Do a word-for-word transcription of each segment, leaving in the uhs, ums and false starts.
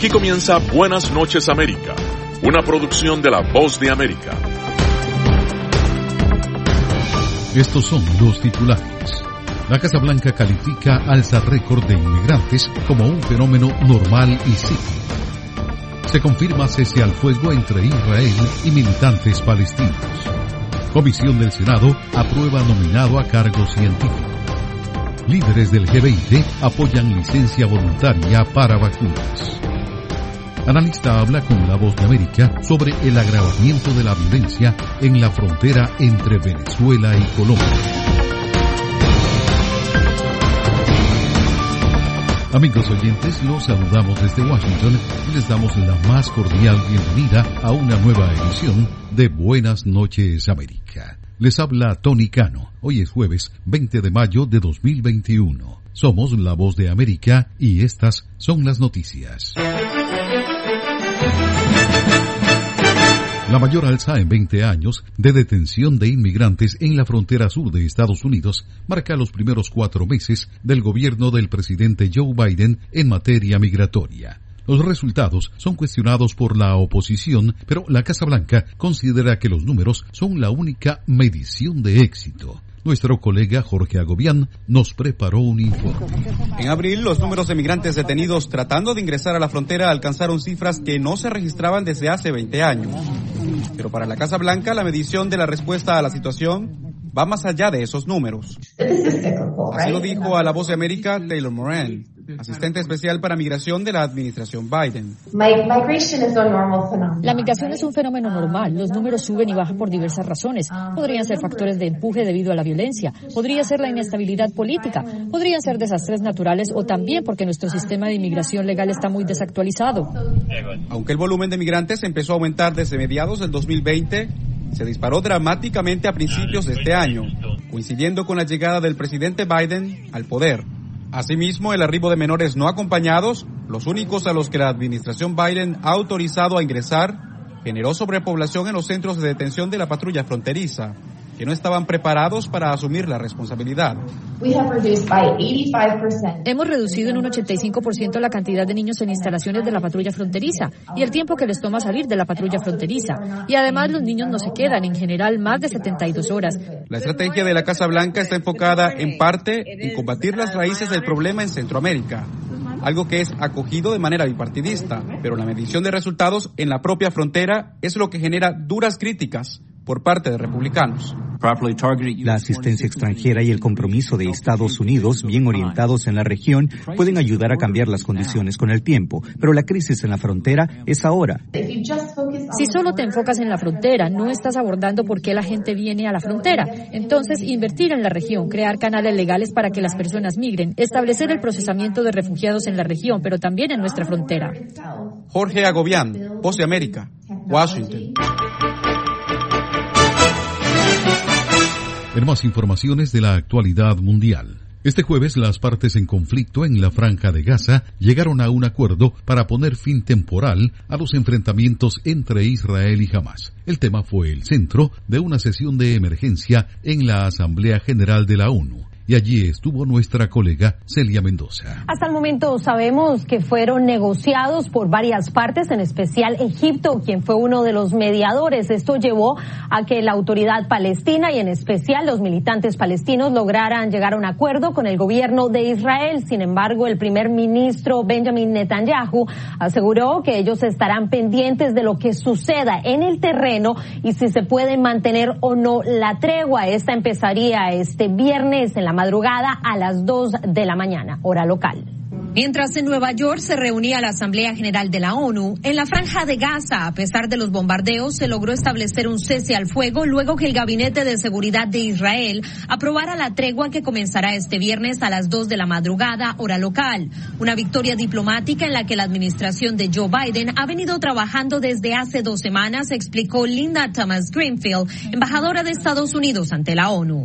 Aquí comienza Buenas noches América, una producción de La Voz de América. Estos son los titulares. La Casa Blanca califica alza récord de inmigrantes como un fenómeno normal y cíclico. Se confirma cese al fuego entre Israel y militantes palestinos. Comisión del Senado aprueba nominado a cargo científico. Líderes del G veinte apoyan licencia voluntaria para vacunas. Analista habla con La Voz de América sobre el agravamiento de la violencia en la frontera entre Venezuela y Colombia. Amigos oyentes, los saludamos desde Washington y les damos la más cordial bienvenida a una nueva edición de Buenas noches América. Les habla Tony Cano. Hoy es jueves veinte de mayo de dos mil veintiuno. Somos La Voz de América y estas son las noticias. La mayor alza en veinte años de detención de inmigrantes en la frontera sur de Estados Unidos marca los primeros cuatro meses del gobierno del presidente Joe Biden en materia migratoria. Los resultados son cuestionados por la oposición, pero la Casa Blanca considera que los números son la única medición de éxito. Nuestro colega Jorge Agobián nos preparó un informe. En abril, los números de migrantes detenidos tratando de ingresar a la frontera alcanzaron cifras que no se registraban desde hace veinte años. Pero para la Casa Blanca, la medición de la respuesta a la situación va más allá de esos números. Así lo dijo a La Voz de América Taylor Moran, asistente especial para migración de la administración Biden. La migración es un fenómeno normal. Los números suben y bajan por diversas razones. Podrían ser factores de empuje debido a la violencia. Podría ser la inestabilidad política. Podrían ser desastres naturales o también porque nuestro sistema de inmigración legal está muy desactualizado. Aunque el volumen de migrantes empezó a aumentar desde mediados del dos mil veinte, se disparó dramáticamente a principios de este año, coincidiendo con la llegada del presidente Biden al poder. Asimismo, el arribo de menores no acompañados, los únicos a los que la administración Biden ha autorizado a ingresar, generó sobrepoblación en los centros de detención de la patrulla fronteriza, que no estaban preparados para asumir la responsabilidad. Hemos reducido en un ochenta y cinco por ciento la cantidad de niños en instalaciones de la patrulla fronteriza y el tiempo que les toma salir de la patrulla fronteriza. Y además los niños no se quedan, en general, más de setenta y dos horas. La estrategia de la Casa Blanca está enfocada, en parte, en combatir las raíces del problema en Centroamérica, algo que es acogido de manera bipartidista, pero la medición de resultados en la propia frontera es lo que genera duras críticas por parte de republicanos. La asistencia extranjera y el compromiso de Estados Unidos, bien orientados en la región, pueden ayudar a cambiar las condiciones con el tiempo, pero la crisis en la frontera es ahora. Si solo te enfocas en la frontera, no estás abordando por qué la gente viene a la frontera. Entonces, invertir en la región, crear canales legales para que las personas migren, establecer el procesamiento de refugiados en la región, pero también en nuestra frontera. Jorge Agobián, Voz de América, Washington. En más informaciones de la actualidad mundial. Este jueves, las partes en conflicto en la Franja de Gaza llegaron a un acuerdo para poner fin temporal a los enfrentamientos entre Israel y Hamás. El tema fue el centro de una sesión de emergencia en la Asamblea General de la ONU. Y allí estuvo nuestra colega Celia Mendoza. Hasta el momento sabemos que fueron negociados por varias partes, en especial Egipto, quien fue uno de los mediadores. Esto llevó a que la autoridad palestina y en especial los militantes palestinos lograran llegar a un acuerdo con el gobierno de Israel. Sin embargo, el primer ministro Benjamin Netanyahu aseguró que ellos estarán pendientes de lo que suceda en el terreno y si se puede mantener o no la tregua. Esta empezaría este viernes en la madrugada a las dos de la mañana, hora local. Mientras en Nueva York se reunía la Asamblea General de la ONU, en la Franja de Gaza, a pesar de los bombardeos, se logró establecer un cese al fuego luego que el Gabinete de Seguridad de Israel aprobara la tregua que comenzará este viernes a las dos de la madrugada, hora local. Una victoria diplomática en la que la administración de Joe Biden ha venido trabajando desde hace dos semanas, explicó Linda Thomas Greenfield, embajadora de Estados Unidos ante la ONU.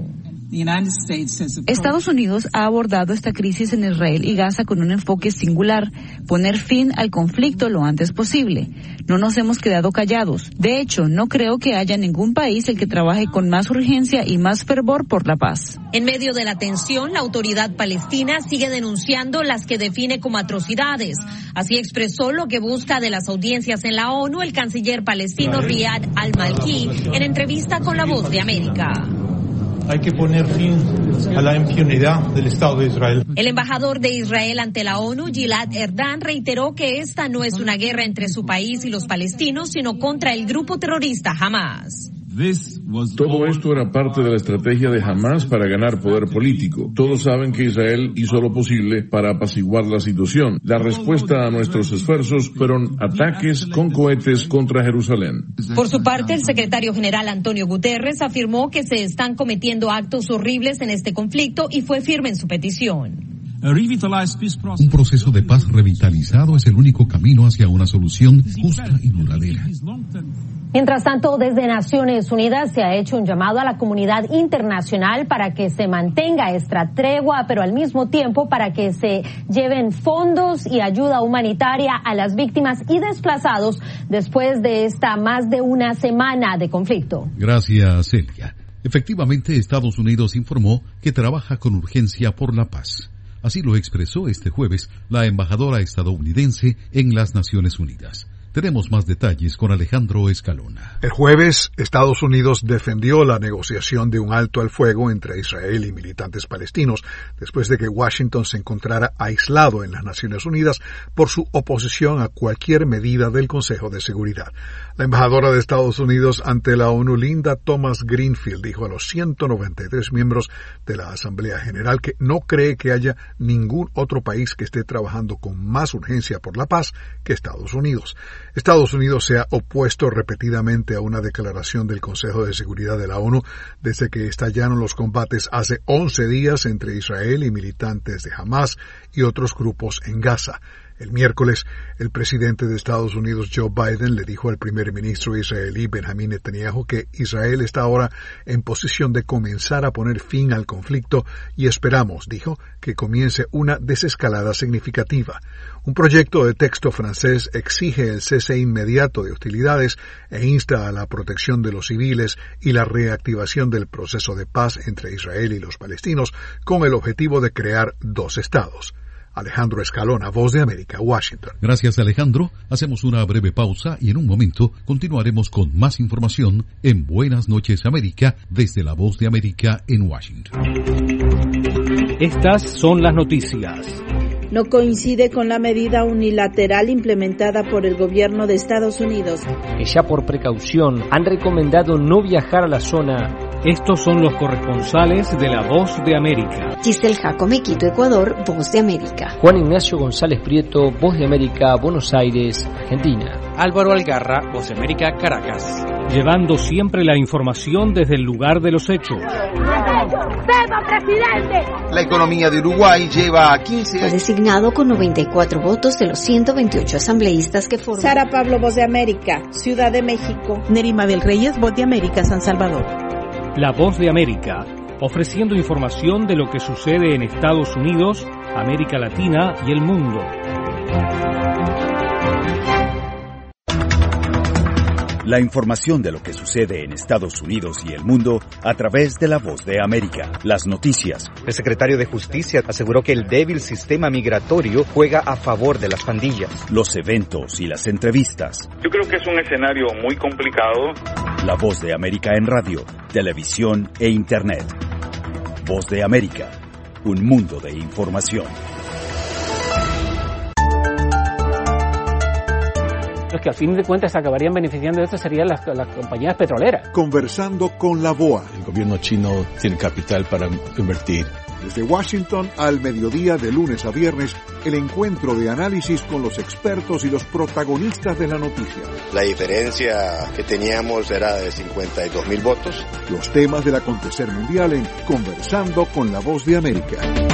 Estados Unidos ha abordado esta crisis en Israel y Gaza con un enfoque singular, poner fin al conflicto lo antes posible. No nos hemos quedado callados. De hecho, no creo que haya ningún país el que trabaje con más urgencia y más fervor por la paz. En medio de la tensión, la autoridad palestina sigue denunciando las que define como atrocidades. Así expresó lo que busca de las audiencias en la ONU el canciller palestino Riyad al-Malki en entrevista con La Voz de América. Hay que poner fin a la impunidad del Estado de Israel. El embajador de Israel ante la ONU, Gilad Erdan, reiteró que esta no es una guerra entre su país y los palestinos, sino contra el grupo terrorista Hamas. Todo esto era parte de la estrategia de Hamas para ganar poder político. Todos saben que Israel hizo lo posible para apaciguar la situación. La respuesta a nuestros esfuerzos fueron ataques con cohetes contra Jerusalén. Por su parte, el secretario general Antonio Guterres afirmó que se están cometiendo actos horribles en este conflicto y fue firme en su petición. Un proceso de paz revitalizado es el único camino hacia una solución justa y duradera. Mientras tanto, desde Naciones Unidas se ha hecho un llamado a la comunidad internacional para que se mantenga esta tregua, pero al mismo tiempo para que se lleven fondos y ayuda humanitaria a las víctimas y desplazados después de esta más de una semana de conflicto. Gracias, Celia. Efectivamente, Estados Unidos informó que trabaja con urgencia por la paz. Así lo expresó este jueves la embajadora estadounidense en las Naciones Unidas. Tenemos más detalles con Alejandro Escalona. El jueves, Estados Unidos defendió la negociación de un alto al fuego entre Israel y militantes palestinos, después de que Washington se encontrara aislado en las Naciones Unidas por su oposición a cualquier medida del Consejo de Seguridad. La embajadora de Estados Unidos ante la ONU, Linda Thomas Greenfield, dijo a los ciento noventa y tres miembros de la Asamblea General que no cree que haya ningún otro país que esté trabajando con más urgencia por la paz que Estados Unidos. Estados Unidos se ha opuesto repetidamente a una declaración del Consejo de Seguridad de la ONU desde que estallaron los combates hace once días entre Israel y militantes de Hamas y otros grupos en Gaza. El miércoles, el presidente de Estados Unidos, Joe Biden, le dijo al primer ministro israelí Benjamin Netanyahu que Israel está ahora en posición de comenzar a poner fin al conflicto y esperamos, dijo, que comience una desescalada significativa. Un proyecto de texto francés exige el cese inmediato de hostilidades e insta a la protección de los civiles y la reactivación del proceso de paz entre Israel y los palestinos con el objetivo de crear dos estados. Alejandro Escalona, Voz de América, Washington. Gracias, Alejandro. Hacemos una breve pausa y en un momento continuaremos con más información en Buenas Noches América desde la Voz de América en Washington. Estas son las noticias. No coincide con la medida unilateral implementada por el gobierno de Estados Unidos, que ya por precaución han recomendado no viajar a la zona. Estos son los corresponsales de la Voz de América. Giselle Jacome, Quito, Ecuador, Voz de América. Juan Ignacio González Prieto, Voz de América, Buenos Aires, Argentina. Álvaro Algarra, Voz de América, Caracas. Llevando siempre la información desde el lugar de los hechos. ¡Viva, presidente! La economía de Uruguay lleva a quince Fue designado con noventa y cuatro votos de los ciento veintiocho asambleístas que forman. Sara Pablo, Voz de América, Ciudad de México. Nerima del Reyes, Voz de América, San Salvador. La Voz de América, ofreciendo información de lo que sucede en Estados Unidos, América Latina y el mundo. La información de lo que sucede en Estados Unidos y el mundo a través de La Voz de América. Las noticias. El secretario de Justicia aseguró que el débil sistema migratorio juega a favor de las pandillas. Los eventos y las entrevistas. Yo creo que es un escenario muy complicado. La Voz de América en radio, televisión e Internet. Voz de América, un mundo de información. Los que al fin de cuentas acabarían beneficiando de esto serían las, las compañías petroleras. Conversando con la B O A. El gobierno chino tiene capital para invertir. Desde Washington al mediodía de lunes a viernes, el encuentro de análisis con los expertos y los protagonistas de la noticia. La diferencia que teníamos era de cincuenta y dos mil votos. Los temas del acontecer mundial en Conversando con la Voz de América.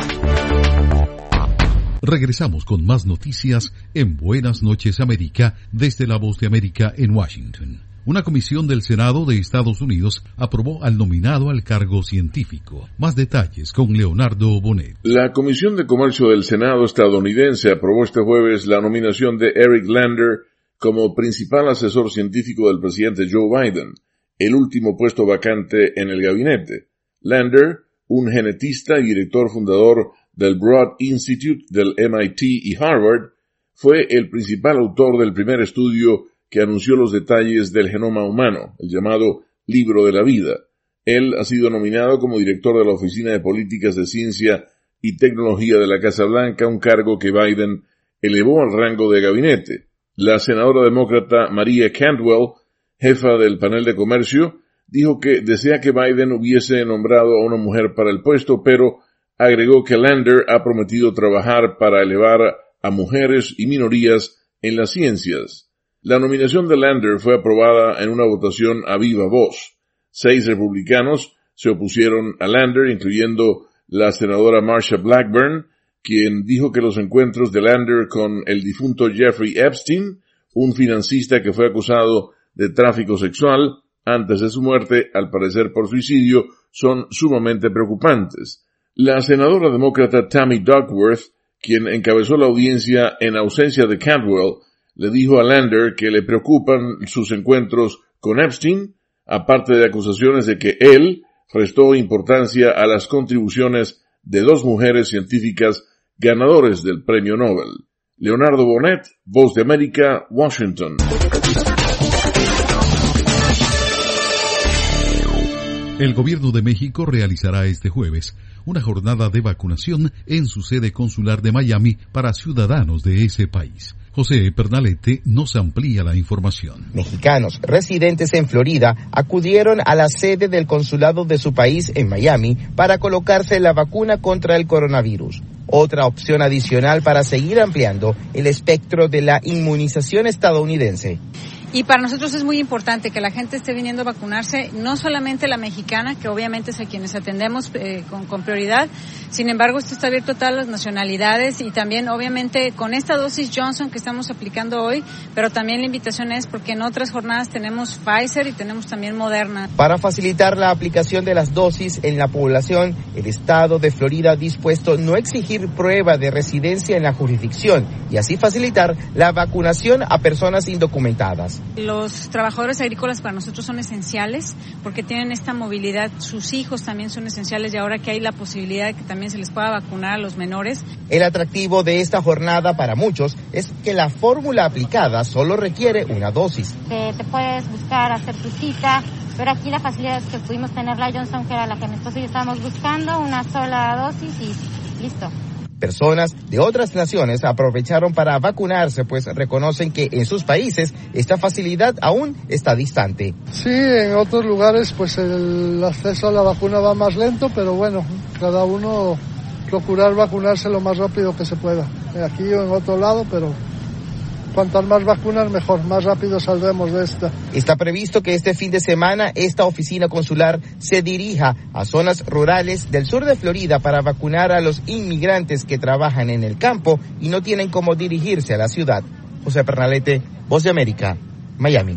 Regresamos con más noticias en Buenas Noches América desde la Voz de América en Washington. Una comisión del Senado de Estados Unidos aprobó al nominado al cargo científico. Más detalles con Leonardo Bonet. La Comisión de Comercio del Senado estadounidense aprobó este jueves la nominación de Eric Lander como principal asesor científico del presidente Joe Biden, el último puesto vacante en el gabinete. Lander, un genetista y director fundador del Broad Institute del M I T y Harvard, fue el principal autor del primer estudio que anunció los detalles del genoma humano, el llamado Libro de la Vida. Él ha sido nominado como director de la Oficina de Políticas de Ciencia y Tecnología de la Casa Blanca, un cargo que Biden elevó al rango de gabinete. La senadora demócrata Maria Cantwell, jefa del panel de comercio, dijo que desea que Biden hubiese nombrado a una mujer para el puesto, pero agregó que Lander ha prometido trabajar para elevar a mujeres y minorías en las ciencias. La nominación de Lander fue aprobada en una votación a viva voz. Seis republicanos se opusieron a Lander, incluyendo la senadora Marsha Blackburn, quien dijo que los encuentros de Lander con el difunto Jeffrey Epstein, un financista que fue acusado de tráfico sexual antes de su muerte, al parecer por suicidio, son sumamente preocupantes. La senadora demócrata Tammy Duckworth, quien encabezó la audiencia en ausencia de Cantwell, le dijo a Lander que le preocupan sus encuentros con Epstein, aparte de acusaciones de que él restó importancia a las contribuciones de dos mujeres científicas ganadores del Premio Nobel. Leonardo Bonet, Voz de América, Washington. El gobierno de México realizará este jueves una jornada de vacunación en su sede consular de Miami para ciudadanos de ese país. José Pernalete nos amplía la información. Mexicanos residentes en Florida acudieron a la sede del consulado de su país en Miami para colocarse la vacuna contra el coronavirus. Otra opción adicional para seguir ampliando el espectro de la inmunización estadounidense. Y para nosotros es muy importante que la gente esté viniendo a vacunarse, no solamente la mexicana, que obviamente es a quienes atendemos eh, con, con prioridad. Sin embargo, esto está abierto a todas las nacionalidades y también, obviamente, con esta dosis Johnson que estamos aplicando hoy, pero también la invitación es porque en otras jornadas tenemos Pfizer y tenemos también Moderna. Para facilitar la aplicación de las dosis en la población, el estado de Florida ha dispuesto no exigir prueba de residencia en la jurisdicción y así facilitar la vacunación a personas indocumentadas. Los trabajadores agrícolas para nosotros son esenciales porque tienen esta movilidad, sus hijos también son esenciales y ahora que hay la posibilidad de que también se les pueda vacunar a los menores. El atractivo de esta jornada para muchos es que la fórmula aplicada solo requiere una dosis. Te, te puedes buscar, hacer tu cita, pero aquí la facilidad es que pudimos tener la Johnson, que era la que mi esposo y yo estábamos buscando, una sola dosis y listo. Personas de otras naciones aprovecharon para vacunarse, pues reconocen que en sus países esta facilidad aún está distante. Sí, en otros lugares pues el acceso a la vacuna va más lento, pero bueno, cada uno procurar vacunarse lo más rápido que se pueda. Aquí o en otro lado, pero cuantas más vacunas mejor, más rápido saldremos de esta. Está previsto que este fin de semana esta oficina consular se dirija a zonas rurales del sur de Florida para vacunar a los inmigrantes que trabajan en el campo y no tienen cómo dirigirse a la ciudad. José Pernalete, Voz de América, Miami.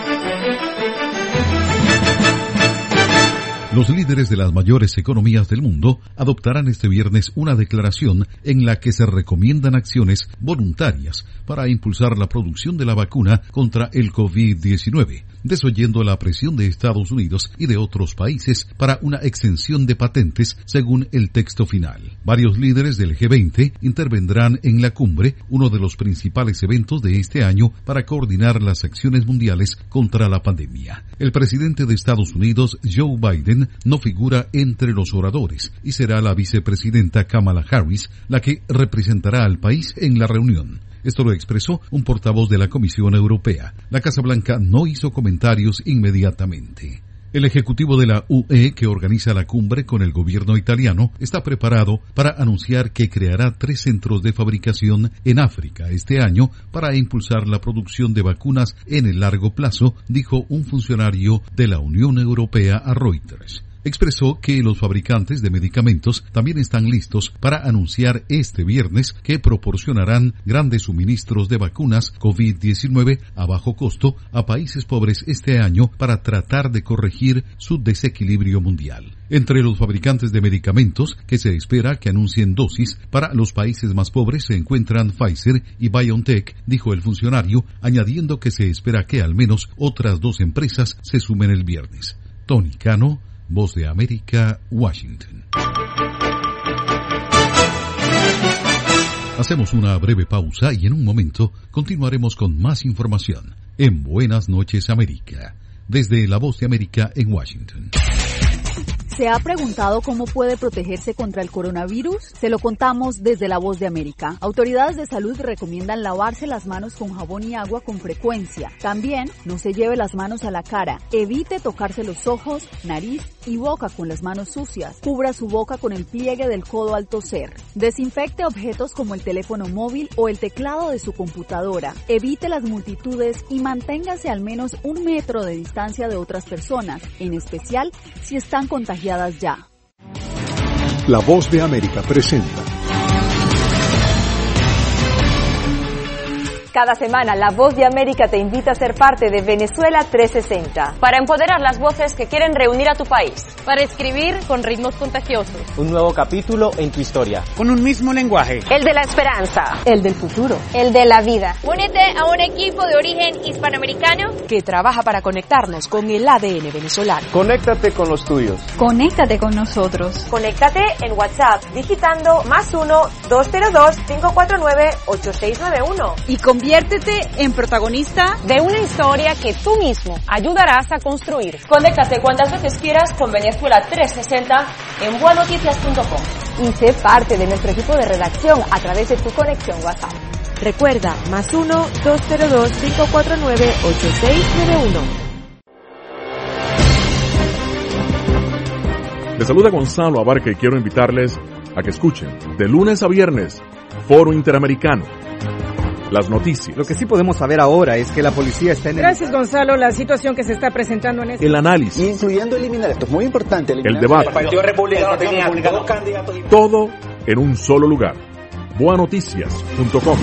Los líderes de las mayores economías del mundo adoptarán este viernes una declaración en la que se recomiendan acciones voluntarias para impulsar la producción de la vacuna contra el COVID diecinueve, desoyendo la presión de Estados Unidos y de otros países para una exención de patentes según el texto final. Varios líderes del G veinte intervendrán en la cumbre, uno de los principales eventos de este año para coordinar las acciones mundiales contra la pandemia. El presidente de Estados Unidos, Joe Biden, no figura entre los oradores y será la vicepresidenta Kamala Harris la que representará al país en la reunión. Esto lo expresó un portavoz de la Comisión Europea. La Casa Blanca no hizo comentarios inmediatamente. El ejecutivo de la U E, que organiza la cumbre con el gobierno italiano, está preparado para anunciar que creará tres centros de fabricación en África este año para impulsar la producción de vacunas en el largo plazo, dijo un funcionario de la Unión Europea a Reuters. expresó que los fabricantes de medicamentos también están listos para anunciar este viernes que proporcionarán grandes suministros de vacunas COVID diecinueve a bajo costo a países pobres este año para tratar de corregir su desequilibrio mundial. Entre los fabricantes de medicamentos que se espera que anuncien dosis para los países más pobres se encuentran Pfizer y BioNTech, dijo el funcionario, añadiendo que se espera que al menos otras dos empresas se sumen el viernes. Tony Cano, Voz de América, Washington. Hacemos una breve pausa y en un momento continuaremos con más información en Buenas Noches América, desde la Voz de América en Washington. ¿Se ha preguntado cómo puede protegerse contra el coronavirus? Se lo contamos desde La Voz de América. Autoridades de salud recomiendan lavarse las manos con jabón y agua con frecuencia. También no se lleve las manos a la cara. Evite tocarse los ojos, nariz y boca con las manos sucias. Cubra su boca con el pliegue del codo al toser. Desinfecte objetos como el teléfono móvil o el teclado de su computadora. Evite las multitudes y manténgase al menos un metro de distancia de otras personas, en especial si están contagiadas ya. La Voz de América presenta. Cada semana, La Voz de América te invita a ser parte de Venezuela trescientos sesenta. Para empoderar las voces que quieren reunir a tu país. Para escribir con ritmos contagiosos. Un nuevo capítulo en tu historia. Con un mismo lenguaje. El de la esperanza. El del futuro. El de la vida. Únete a un equipo de origen hispanoamericano que trabaja para conectarnos con el A D N venezolano. Conéctate con los tuyos. Conéctate con nosotros. Conéctate en WhatsApp digitando más uno, dos cero dos, cinco cuatro nueve, ocho seis nueve uno. Y conviértete en protagonista de una historia que tú mismo ayudarás a construir. Conéctate cuantas veces quieras con Venezuela trescientos sesenta en buenoticias punto com. Y sé parte de nuestro equipo de redacción a través de tu conexión WhatsApp. Recuerda, más uno, dos cero dos, cinco cuatro nueve, ocho seis nueve uno. Les saluda Gonzalo Abarca y quiero invitarles a que escuchen de lunes a viernes Foro Interamericano. Las noticias. Lo que sí podemos saber ahora es que la policía está en el... Gracias, Gonzalo. La situación que se está presentando en este... El análisis. Incluyendo eliminar, esto es muy importante. El debate. El Partido Republicano tenía dos candidatos. Todo en un solo lugar. buenoticias punto com.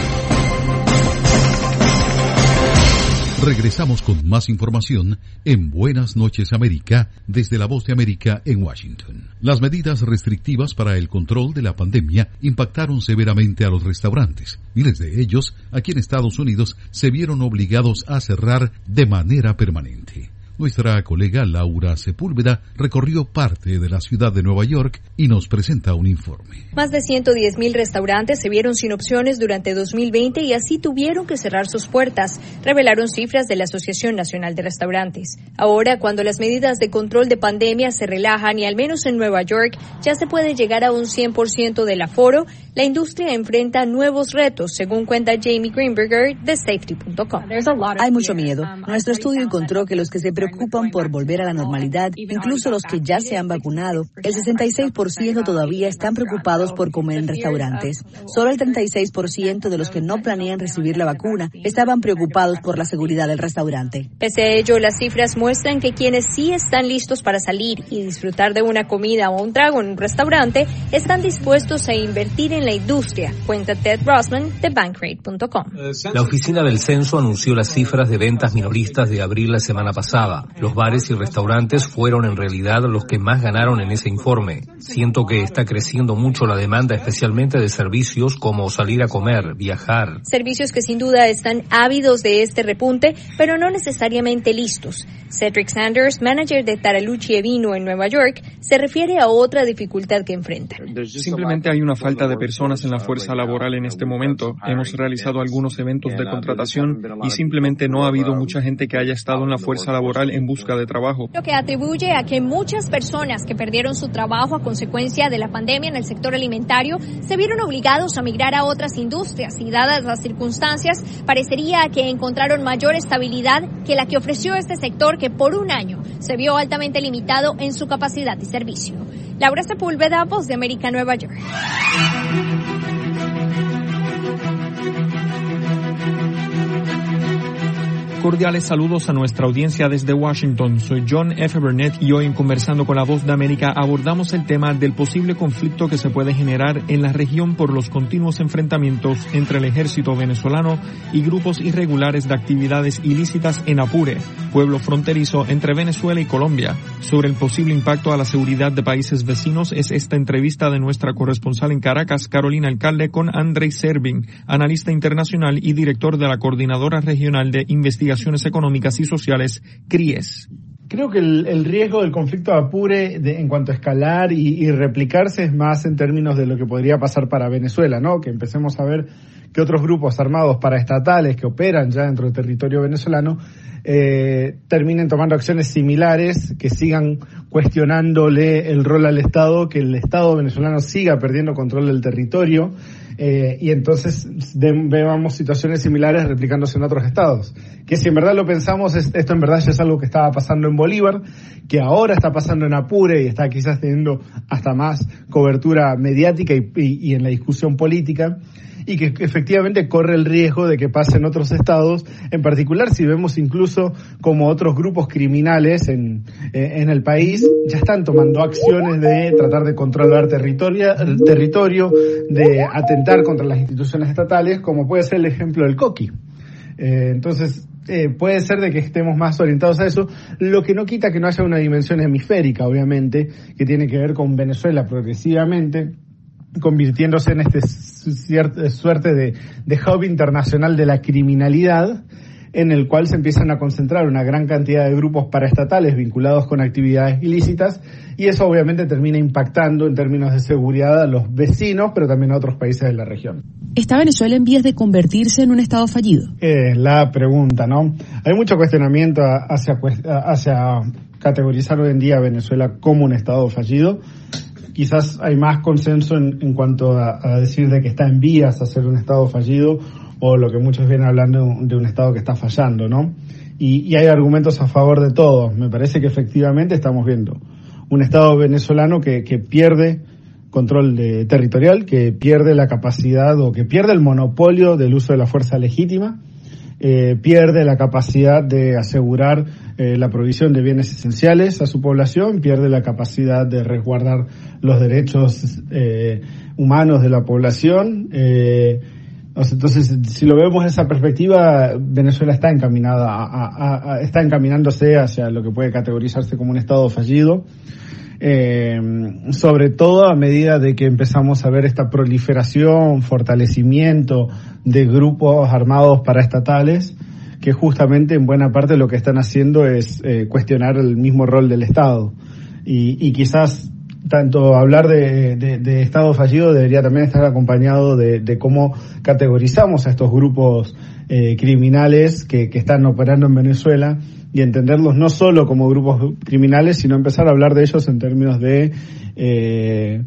Regresamos con más información en Buenas Noches América desde La Voz de América en Washington. Las medidas restrictivas para el control de la pandemia impactaron severamente a los restaurantes. Miles de ellos, aquí en Estados Unidos, se vieron obligados a cerrar de manera permanente. Nuestra colega Laura Sepúlveda recorrió parte de la ciudad de Nueva York y nos presenta un informe. Más de ciento diez mil restaurantes se vieron sin opciones durante dos mil veinte y así tuvieron que cerrar sus puertas, revelaron cifras de la Asociación Nacional de Restaurantes. Ahora, cuando las medidas de control de pandemia se relajan y al menos en Nueva York ya se puede llegar a un cien por ciento del aforo, la industria enfrenta nuevos retos, según cuenta Jamie Greenberger de Safety punto com. Hay mucho miedo. Nuestro estudio encontró que los que se preocupan por volver a la normalidad, incluso los que ya se han vacunado, el sesenta y seis por ciento todavía están preocupados por comer en restaurantes. Solo el treinta y seis por ciento de los que no planean recibir la vacuna estaban preocupados por la seguridad del restaurante. Pese a ello, las cifras muestran que quienes sí están listos para salir y disfrutar de una comida o un trago en un restaurante están dispuestos a invertir en la industria, cuenta Ted Rossman de Bankrate punto com. La oficina del censo anunció las cifras de ventas minoristas de abril la semana pasada. Los bares y restaurantes fueron en realidad los que más ganaron en ese informe. Siento que está creciendo mucho la demanda, especialmente de servicios como salir a comer, viajar. Servicios que sin duda están ávidos de este repunte, pero no necesariamente listos. Cedric Sanders, manager de Taralucci e Vino en Nueva York, se refiere a otra dificultad que enfrenta. Simplemente hay una falta de personas en la fuerza laboral en este momento. Hemos realizado algunos eventos de contratación y simplemente no ha habido mucha gente que haya estado en la fuerza laboral en busca de trabajo. Lo que atribuye a que muchas personas que perdieron su trabajo a consecuencia de la pandemia en el sector alimentario se vieron obligados a migrar a otras industrias y, dadas las circunstancias, parecería que encontraron mayor estabilidad que la que ofreció este sector que por un año se vio altamente limitado en su capacidad y servicio. Laura Sepúlveda, Voz de América, Nueva York. Cordiales saludos a nuestra audiencia desde Washington. Soy John F. Burnett y hoy en Conversando con la Voz de América abordamos el tema del posible conflicto que se puede generar en la región por los continuos enfrentamientos entre el ejército venezolano y grupos irregulares de actividades ilícitas en Apure, pueblo fronterizo entre Venezuela y Colombia. Sobre el posible impacto a la seguridad de países vecinos es esta entrevista de nuestra corresponsal en Caracas, Carolina Alcalde, con Andrei Servin, analista internacional y director de la Coordinadora Regional de Investigaciones Económicas y Sociales, CRIES. Creo que el, el riesgo del conflicto de Apure de, en cuanto a escalar y, y replicarse es más en términos de lo que podría pasar para Venezuela, ¿no? Que empecemos a ver que otros grupos armados paraestatales que operan ya dentro del territorio venezolano eh, terminen tomando acciones similares, que sigan cuestionándole el rol al Estado, que el Estado venezolano siga perdiendo control del territorio. Eh, y entonces de, veamos situaciones similares replicándose en otros estados. Que si en verdad lo pensamos, es, esto en verdad ya es algo que estaba pasando en Bolívar, que ahora está pasando en Apure y está quizás teniendo hasta más cobertura mediática y, y, y en la discusión política, y que efectivamente corre el riesgo de que pase en otros estados, en particular si vemos incluso como otros grupos criminales en, en el país ya están tomando acciones de tratar de controlar territorio, territorio, de atentar contra las instituciones estatales, como puede ser el ejemplo del Coqui. Eh, entonces, eh, puede ser de que estemos más orientados a eso, lo que no quita que no haya una dimensión hemisférica, obviamente, que tiene que ver con Venezuela progresivamente convirtiéndose en este cierta suerte de, de hub internacional de la criminalidad, en el cual se empiezan a concentrar una gran cantidad de grupos paraestatales vinculados con actividades ilícitas, y eso obviamente termina impactando en términos de seguridad a los vecinos, pero también a otros países de la región. ¿Está Venezuela en vías de convertirse en un estado fallido? Es la pregunta, ¿no? Hay mucho cuestionamiento hacia, hacia categorizar hoy en día a Venezuela como un estado fallido. Quizás hay más consenso en, en cuanto a, a decir de que está en vías a ser un estado fallido, o lo que muchos vienen hablando de un estado que está fallando, ¿no? Y, y hay argumentos a favor de todos. Me parece que efectivamente estamos viendo un estado venezolano que, que pierde control de, territorial, que pierde la capacidad o que pierde el monopolio del uso de la fuerza legítima, eh, pierde la capacidad de asegurar eh, la provisión de bienes esenciales a su población, pierde la capacidad de resguardar los derechos eh, humanos de la población. Eh, entonces, si lo vemos desde esa perspectiva, Venezuela está encaminada a, a, a, está encaminándose hacia lo que puede categorizarse como un estado fallido. Eh, sobre todo a medida de que empezamos a ver esta proliferación, fortalecimiento de grupos armados paraestatales, que justamente en buena parte lo que están haciendo es eh, cuestionar el mismo rol del Estado. Y, y quizás tanto hablar de, de, de Estado fallido debería también estar acompañado de, de cómo categorizamos a estos grupos eh, criminales que, que están operando en Venezuela, y entenderlos no solo como grupos criminales, sino empezar a hablar de ellos en términos de eh,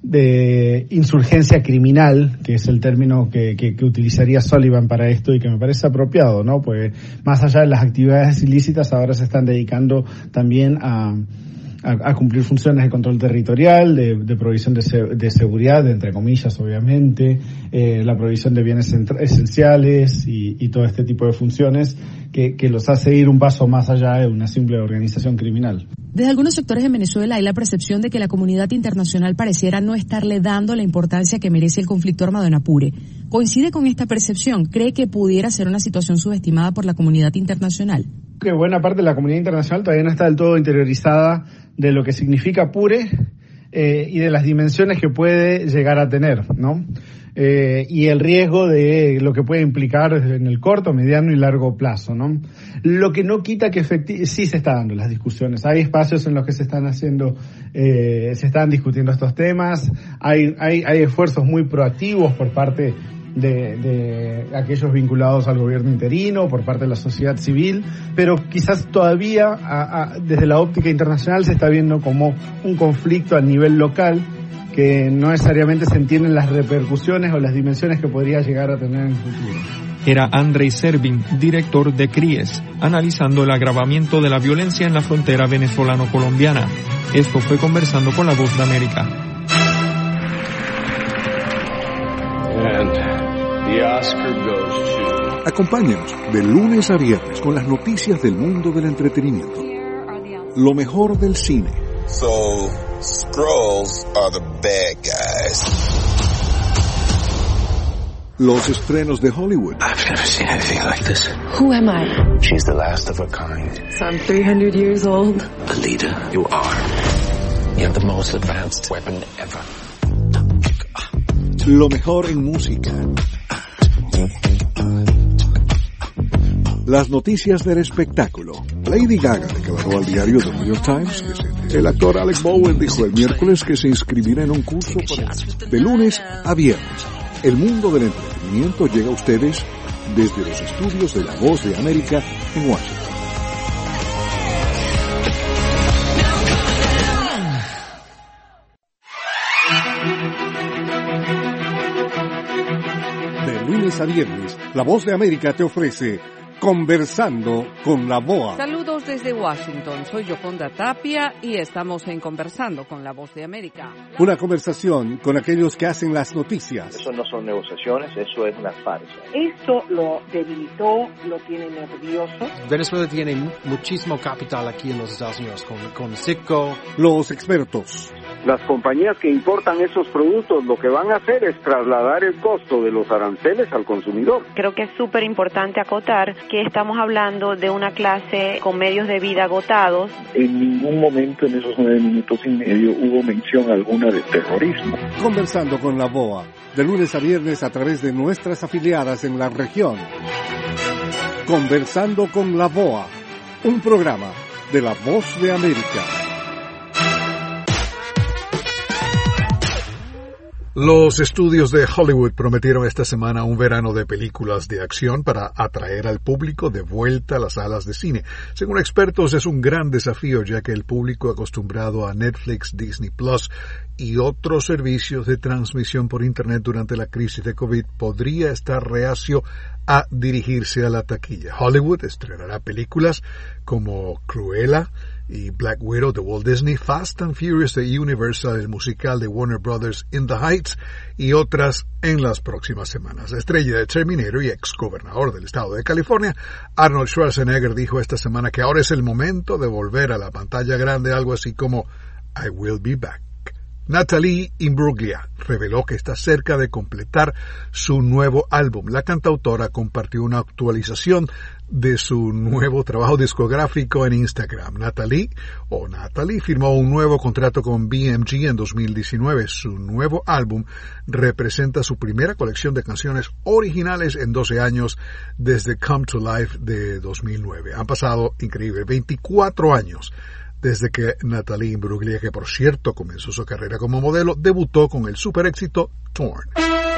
de insurgencia criminal, que es el término que, que, que utilizaría Sullivan para esto y que me parece apropiado, ¿no? Pues más allá de las actividades ilícitas, ahora se están dedicando también a a, a cumplir funciones de control territorial, de, de provisión de, se, de seguridad, de, entre comillas, obviamente, eh, la provisión de bienes esenciales y, y todo este tipo de funciones que, que los hace ir un paso más allá de una simple organización criminal. Desde algunos sectores de Venezuela hay la percepción de que la comunidad internacional pareciera no estarle dando la importancia que merece el conflicto armado en Apure. ¿Coincide con esta percepción? ¿Cree que pudiera ser una situación subestimada por la comunidad internacional? Que buena parte de la comunidad internacional todavía no está del todo interiorizada de lo que significa Apure eh, y de las dimensiones que puede llegar a tener, ¿no? Eh, y el riesgo de lo que puede implicar en el corto, mediano y largo plazo, ¿no? Lo que no quita que efecti- sí se está dando las discusiones. Hay espacios en los que se están haciendo, eh, se están discutiendo estos temas. Hay, hay, hay esfuerzos muy proactivos por parte de, de aquellos vinculados al gobierno interino, por parte de la sociedad civil, pero quizás todavía a, a, desde la óptica internacional se está viendo como un conflicto a nivel local que no necesariamente se entienden las repercusiones o las dimensiones que podría llegar a tener en el futuro. Era Andrei Servin, director de CRIES, analizando el agravamiento de la violencia en la frontera venezolano-colombiana. Esto fue Conversando con la Voz de América. And the Oscar goes to... Acompáñenos de lunes a viernes con las noticias del mundo del entretenimiento. Lo mejor del cine. So, Skrulls are the bad guys. Los estrenos de Hollywood. I've never seen anything like this. Who am I? She's the last of her kind. So I'm three hundred years old. The leader you are. You have the most advanced weapon ever. Lo mejor en música. Las noticias del espectáculo. Lady Gaga declaró al diario The New York Times que se... el actor Alec Baldwin dijo el miércoles que se inscribirá en un curso para... de lunes a viernes. El mundo del entretenimiento llega a ustedes desde los estudios de La Voz de América en Washington. De lunes a viernes, La Voz de América te ofrece Conversando con la B O A. Saludos desde Washington, soy Yoconda Tapia y estamos en Conversando con la Voz de América. Una conversación con aquellos que hacen las noticias. Eso no son negociaciones, eso es una farsa. Esto lo debilitó, lo tiene nervioso. Venezuela tiene muchísimo capital aquí en los Estados Unidos, con, con Citgo. Los expertos. Las compañías que importan esos productos lo que van a hacer es trasladar el costo de los aranceles al consumidor. Creo que es súper importante acotar que estamos hablando de una clase con medios de vida agotados. En ningún momento en esos nueve minutos y medio hubo mención alguna de terrorismo. Conversando con la B O A, de lunes a viernes a través de nuestras afiliadas en la región. Conversando con la B O A, un programa de La Voz de América. Los estudios de Hollywood prometieron esta semana un verano de películas de acción para atraer al público de vuelta a las salas de cine. Según expertos, es un gran desafío ya que el público acostumbrado a Netflix, Disney Plus y otros servicios de transmisión por Internet durante la crisis de COVID podría estar reacio a dirigirse a la taquilla. Hollywood estrenará películas como Cruella y Black Widow de Walt Disney, Fast and Furious de Universal, el musical de Warner Brothers In the Heights y otras en las próximas semanas. La estrella de Terminator y ex gobernador del estado de California, Arnold Schwarzenegger, dijo esta semana que ahora es el momento de volver a la pantalla grande, algo así como I will be back. Natalie Imbruglia reveló que está cerca de completar su nuevo álbum. La cantautora compartió una actualización de su nuevo trabajo discográfico en Instagram. Natalie, o Natalie, firmó un nuevo contrato con B M G en dos mil diecinueve. Su nuevo álbum representa su primera colección de canciones originales en doce años desde Come to Life de dos mil nueve. Han pasado, increíble, veinticuatro años desde que Natalie Imbruglia, que por cierto comenzó su carrera como modelo, debutó con el super éxito Torn.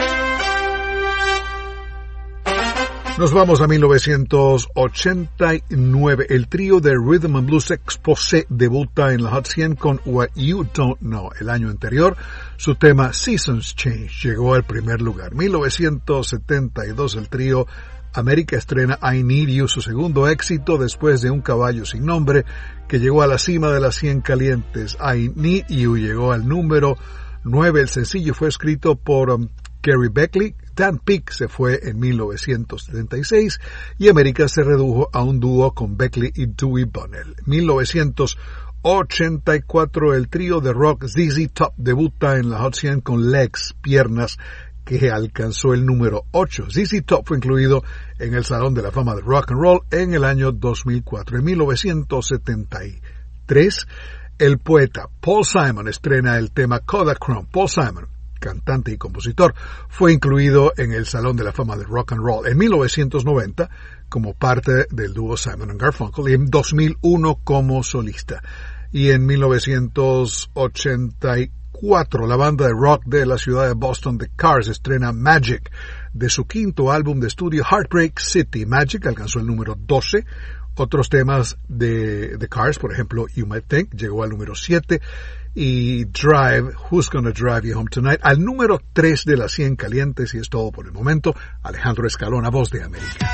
Nos vamos a mil novecientos ochenta y nueve. El trío de Rhythm and Blues Exposé debuta en la Hot cien con What You Don't Know. El año anterior, su tema Seasons Change llegó al primer lugar. mil novecientos setenta y dos, el trío América estrena I Need You, su segundo éxito después de Un caballo sin nombre, que llegó a la cima de las cien calientes. I Need You llegó al número nueve. El sencillo fue escrito por um, Kerry Beckley. Dan Peek se fue en mil novecientos setenta y seis y América se redujo a un dúo con Beckley y Dewey Bunnell. mil novecientos ochenta y cuatro, el trío de rock Z Z Top debuta en la Hot cien con Legs, Piernas, que alcanzó el número ocho. Z Z Top fue incluido en el Salón de la Fama de Rock and Roll en el año dos mil cuatro. En mil novecientos setenta y tres, el poeta Paul Simon estrena el tema Kodachrome. Paul Simon, cantante y compositor, fue incluido en el Salón de la Fama de Rock and Roll en mil novecientos noventa como parte del dúo Simon and Garfunkel y en dos mil uno como solista. Y en mil novecientos ochenta y cuatro, la banda de rock de la ciudad de Boston, The Cars, estrena Magic de su quinto álbum de estudio Heartbreak City. Magic alcanzó el número doce. Otros temas de The Cars, por ejemplo, You Might Think, llegó al número siete. Y Drive, Who's Gonna Drive You Home Tonight, al número tres de las cien calientes. Y es todo por el momento. Alejandro Escalona, Voz de América.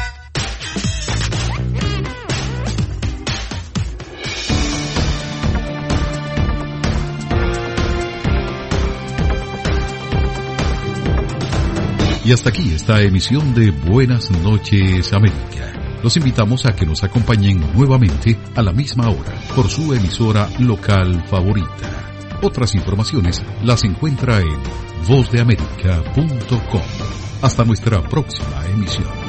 Y hasta aquí esta emisión de Buenas noches América. Los invitamos a que nos acompañen nuevamente a la misma hora por su emisora local favorita. Otras informaciones las encuentra en voz de américa punto com. Hasta nuestra próxima emisión.